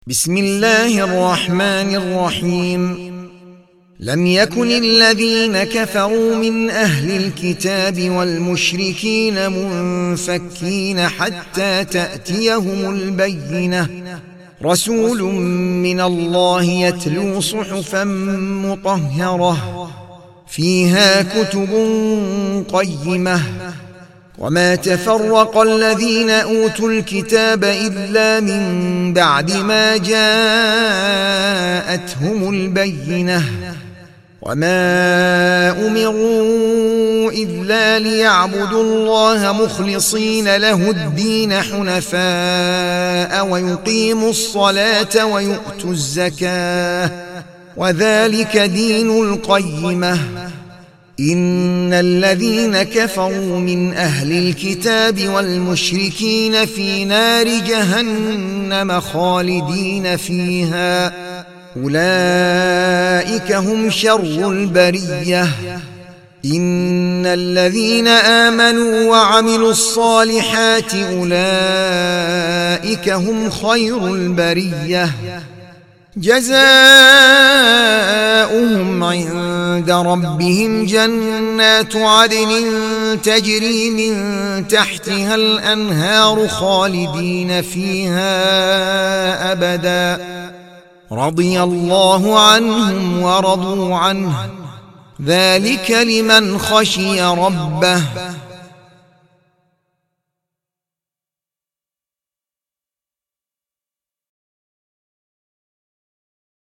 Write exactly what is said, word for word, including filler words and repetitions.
بسم الله الرحمن الرحيم. لم يكن الذين كفروا من أهل الكتاب والمشركين منفكين حتى تأتيهم البينة، رسول من الله يتلو صحفا مطهرة فيها كتب قيمة. وما تفرق الذين أوتوا الكتاب إلا من بعد ما جاءتهم البينة، وما أمروا إلا ليعبدوا الله مخلصين له الدين حنفاء ويقيموا الصلاة ويؤتوا الزكاة، وذلك دين القيمة. إن الذين كفروا من أهل الكتاب والمشركين في نار جهنم خالدين فيها، أولئك هم شر البرية. إن الذين آمنوا وعملوا الصالحات أولئك هم خير البرية، جزاؤهم عند ربهم جنات عدن تجري من تحتها الأنهار خالدين فيها أبدا، رضي الله عنهم ورضوا عنه، ذلك لمن خشي ربه.